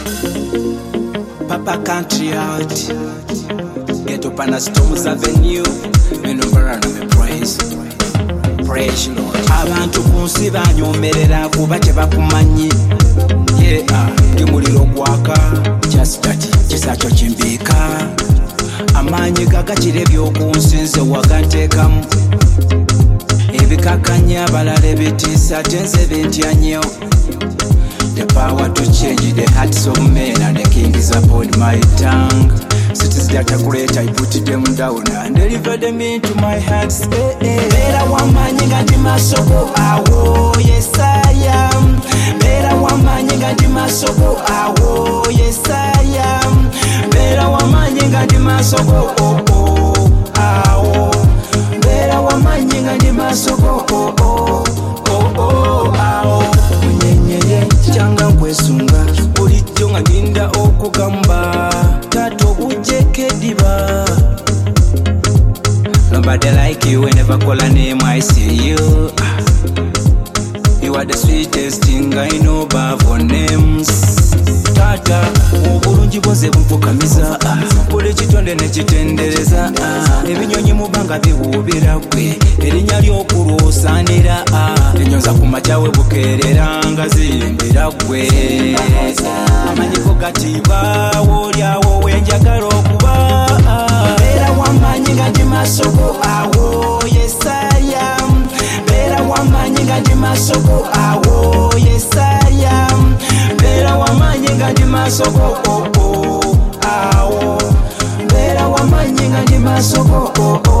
Papa Country Out, get up on a Storms Avenue, Menumberana me praise Lord. Abantu kunsi banyomerera kuba tebakumanyi. Kimuliro gwaka, just that, kisacho kimbika. Amanyi gagakire byokunsi nze waganteekamu. Ebikakanya balale bitiisa tenze bentya nnyo. The power to change the hearts of men and the king is upon my tongue. Cities that are great, I put them down and deliver them into my hands. Bera wamanyi ngati masoko awo, yes I am. Bera wamanyi ngati masoko awo, yes I am. Bera wamanyi ngati masoko awo. Bera wamanyi ngati masoko awo. Munyenyere changa kwesunga bulijjo nga ginda okugamba tato bujekeddiba. Nobody like you whenever call a name I see you. You are the sweetest thing I know above all names. Tata obulungi bwoze bumpukamiza buli kitonde ne kitendereza ebinyonyi mu bbanga biwuubira gwe erinnya ly'okulwosaanira enyonza ku makyawe bukeerera nga ziyimbira gwe amanyiko gatiba woolyawo wenjagala okuba. Beera wamanyi nga ndi masoko awo, yes I am. Beera wamanyi nga ndi masoko awo, yes I am. Beera wamanyi nga ndi masoko awo. Beera wamanyi nga ndi masoko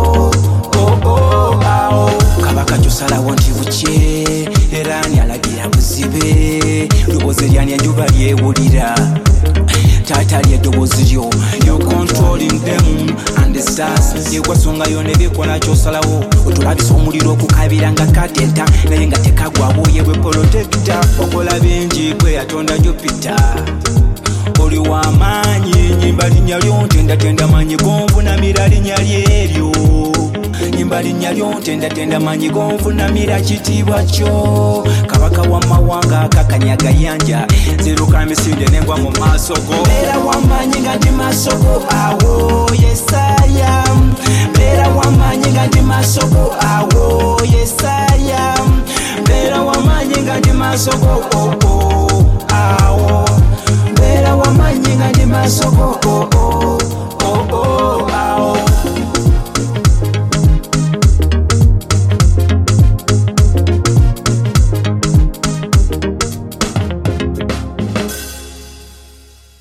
awo. Kabaka kyosalawo nti bukye era ani alagira buzibe. Ddoboozi lyani enjuba lyewulira taata ly'eddoboozi lyo. You controlling them and the stars. Yegwasongayo ne bikola kyosalawo otulabisa omuliro okukabira nga katenta naye nga tekagwawo yewe protector. Okola bingi gwe yatonda Jupiter. Oli w'amaanyi nyimba linnya lyo ntendatenda manyi gonvunamira linnya lyeryo. Nyimba linnya lyo ntendatenda manyi gonvunamira kitiibwa kyo. Kabaka w'amawanga akakanyaga yanja ziruka misinde nengwa mu maaso go. Beera wamanyi nga ndi masoko awo, yes I am. Beera wamanyi nga ndi masoko awo, yes I am. Beera wamanyi nga ndi masoko awo.